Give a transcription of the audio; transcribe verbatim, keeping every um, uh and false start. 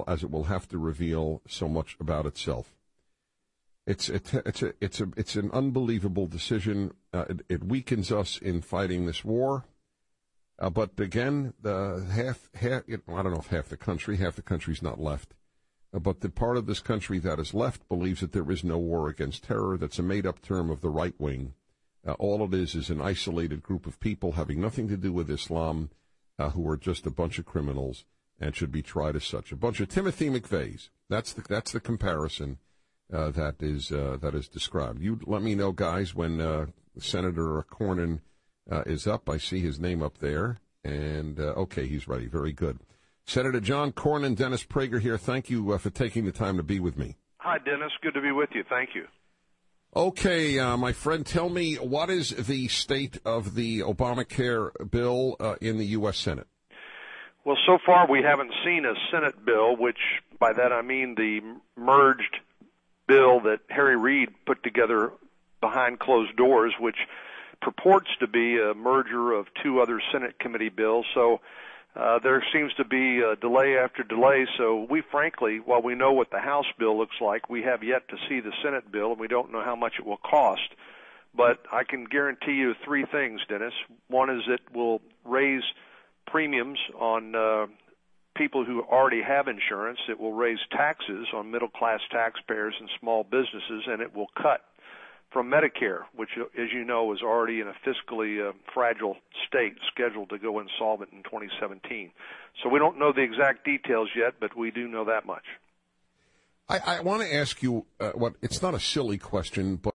as it will have to reveal so much about itself. It's a, it's a, it's a, it's an unbelievable decision. Uh, it, it weakens us in fighting this war. Uh, but again, the half, half, I don't know if half the country, half the country's not left. Uh, but the part of this country that is left believes that there is no war against terror. That's a made-up term of the right wing. Uh, all it is is an isolated group of people having nothing to do with Islam, uh, who are just a bunch of criminals and should be tried as such. A bunch of Timothy McVeighs. That's the that's the comparison uh, that is uh, that is described. You let me know, guys, when uh, Senator Cornyn uh, is up. I see his name up there, and uh, okay, he's ready. Very good. Senator John Cornyn, Dennis Prager here. Thank you uh, for taking the time to be with me. Hi, Dennis. Good to be with you. Thank you. Okay, uh, my friend, tell me, what is the state of the Obamacare bill uh, in the U S. Senate? Well, so far we haven't seen a Senate bill, which by that I mean the merged bill that Harry Reid put together behind closed doors, which purports to be a merger of two other Senate committee bills. So uh, there seems to be a delay after delay. So we frankly, while we know what the House bill looks like, we have yet to see the Senate bill, and we don't know how much it will cost. But I can guarantee you three things, Dennis. One is it will raise premiums on uh, people who already have insurance. It will raise taxes on middle-class taxpayers and small businesses, and it will cut from Medicare, which, as you know, is already in a fiscally uh, fragile state, scheduled to go insolvent in twenty seventeen. So we don't know the exact details yet, but we do know that much. I, I want to ask you uh, what it's not a silly question, but